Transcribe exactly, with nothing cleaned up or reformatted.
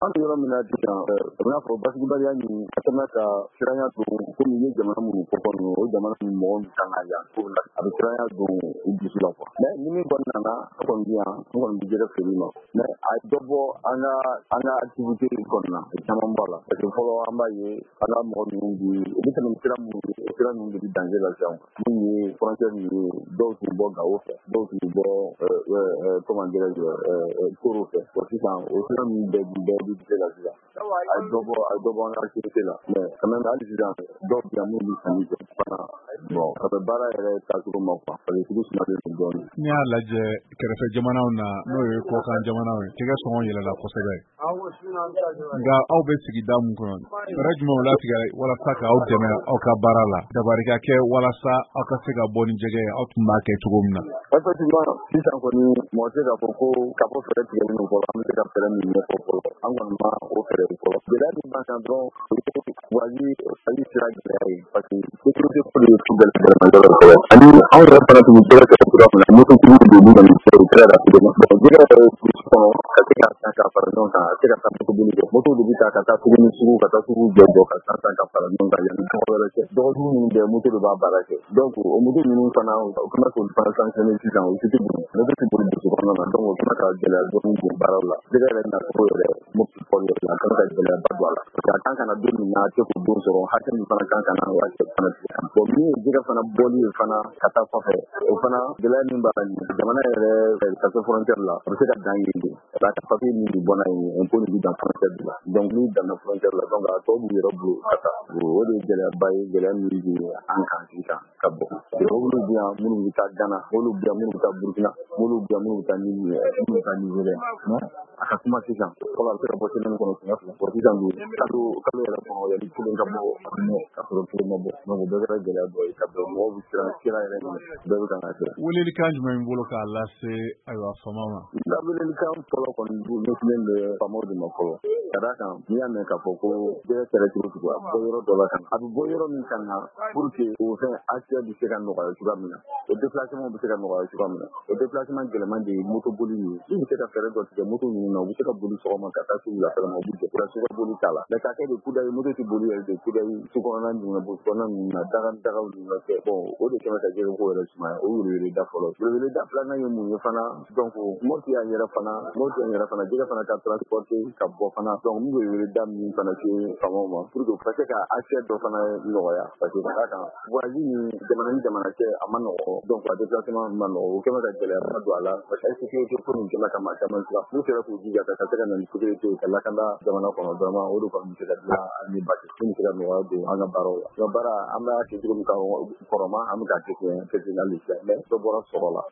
An yɔrɔ min na sisan i n'a fɔ basibaliya ni ka tɛmɛ ka siranya don komi ye jamana minnu fɔ kɔnɔ o jamana min mɔgɔ min kan ka yan ko la a bɛ siranya don u dusu la kuwa mɛ ni min kɔni nana an kɔni bi yan an kɔni bi jɛgɛ feere ma mɛ a dɔ bɔ an ka an ka activité kɔni na caman b'a la parce que fɔlɔ an b'a ye an ka mɔgɔ ninnu bi u bɛ tɛmɛ sira minnu o sira ninnu de bɛ danger la sisan min ye frontière min ye dɔw tun bɔ Gao fɛ dɔw tun bɔ comment dirais-je Koro fɛ bon sisan o sira ninnu bɛɛ bɛɛ bi jɛ la sisan a dɔ bɔ a dɔ bɔ an ka activité la mais quand même hali sisan dɔw bi yan minnu bɛ sanni kɛ fana bon a bɛ baara yɛrɛ tacogo ma quoi parce que sugu sumalen don dɔɔnin. N'i y'a lajɛ kɛrɛfɛ jamanaw na n'o ye kɔkan jamanaw ye tigɛ sɔngɔ yɛlɛla kosɛbɛ nka aw bɛ sigida mun kɔnɔ fɛɛrɛ jumɛnw latigɛ walasa ka aw dɛmɛ aw ka baara la dabari ka kɛ walasa aw ka se ka bɔ ni jɛgɛ ye aw tun b'a kɛ cogo min na. Effectivement sisan kɔni mɔgɔ tɛ k'a fɔ ko ka bɔ fɛɛrɛ tigɛlen don fɔlɔ an bɛ se ka fɛɛrɛ min ɲɛfɔ fɔlɔ an kɔni ma o fɛɛrɛ fɔlɔ gɛlɛya min b'an kan dɔrɔn o ye waji hali sira gɛlɛya ye parce que sécurité ko de ye su gɛlɛma yɔrɔ fɔlɔ ani anw yɛrɛ fana tun bɛ jɛgɛ kɛ cogoya min na moto tigiw de b'u na ni fɛɛrɛ kɛra la tuguni bon jɛgɛ yɛrɛ kurusi kɔnɔ ka se ka san ka fara ɲɔgɔn kan a se ka taa moto boli kɛ moto de bɛ taa ka taa tuguni sugu ka taa sugu jɔ jɔ ka san san ka fara ɲɔgɔn kan yanni tɔgɔ wɛrɛ cɛ dɔgɔdugu minnu bɛ moto de b'a baara kɛ donc o moto ninnu fana o kana k'olu fana sanctionner sisan o si tɛ boli moto tɛ boli burusi kɔnɔna na donc o kana ka gɛlɛya dɔɔnin don baaraw la jɛgɛ yɛrɛ nacogo yɛrɛ moti fɔli yɛrɛ la a kana ka gɛlɛyaba don a la parce que a kan kana don min na a tɛ k'o don sɔrɔ hakɛ min fana kan ka na o hakɛ fana tɛ kan bon min ye jɛgɛ fana bɔli ye fana ka taa kɔfɛ o fana gɛlɛya min b'a la jamana yɛrɛ ka se frontière la a bɛ se ka dan yen de ka ka papier min bɛ bɔ n'a ye impôt de bɛ dan frontière de la donc n'u danna frontière la donc a tɔ b'u yɛrɛ bolo ka taa o de ye gɛlɛyaba ye gɛlɛya min bɛ an kan sisan ka bɔ olu bɛ yan minnu bɛ taa Ghana olu bɛ yan minnu bɛ taa Burkina olu bɛ yan minnu bɛ taa minnu bɛ taa Nigéria a ka kuma sisan fɔlɔ a bɛ se ka bɔ semaine kɔnɔ siɲɛ fila bon sisan don kalo kalo yɛrɛ kɔnɔ yanni kelen ka bɔ a mɛn ka sɔrɔ kelen ma bɔ donc o bɛɛ kɛra gɛlɛya dɔ ye ka bɛn mɔgɔw bɛ siran sira yɛrɛ minɛ bɛɛ bɛ kan ka kɛ. Welelikan jumɛn b'i bolo k'a lase ayiwa faamaw ma. n ka welelikan fɔlɔ kɔni ɲɛsinnen bɛ faamaw de ma fɔlɔ ka d'a kan n'i y'a mɛn k'a fɔ ko jɛgɛ kɛra cogo cogo a bɛ bɔ yɔrɔ dɔ la ka na a bɛ bɔ yɔrɔ min kan na pour que o fɛn accès bɛ se ka nɔgɔya cogoya min na o déplacement bɛ se ka nɔgɔya cogoya min na o déplacement gɛlɛman de ye moto boli ye i bɛ se ka fɛɛrɛ dɔ tigɛ moto ninnu na u bɛ se ka boli sɔgɔma ka taa sugu la fɛnɛ u bɛ jɛ ka sugu boli t'a la mais k'a kɛ de kudayi moto tɛ boli yɛrɛ de kudayi sokɔnɔna ninnu na burusi kɔnɔna ninnu na daga dagaw ninnu na kɛ bon o de kɛmɛ ka jɛgɛ ko yɛrɛ sumaya o weleweleda fɔlɔ weleweleda filanan ye mun ye fana donc mɔti y'an yɛrɛ fana mɔti y'an yɛrɛ fana jɛgɛ fana ka transporter ka bɔ fana donc n bɛ weleweleda min fana se faamaw ma pour que u ka se ka accès dɔ fana nɔgɔya parce que ka d'a kan voyage ni jamana ni jamana cɛ a ma nɔgɔ donc a déplacement ma nɔgɔ o kɛmɛ ka gɛlɛyaba don a la parce que sécurité ko nin kɛla ka maa caman siran n'u sera k'u jija ka se ka na ni sécurité ka lakanda jamana kɔnɔ vraiment o de kɔni bɛ se ka dilan ani basi min bɛ se ka nɔgɔya don an ka baaraw la n ka baara an b'a kɛ cogo min ka kɔrɔma an bɛ k'a kɛ ten kɛ ten hali sisan mais dɔ bɔra sɔrɔ la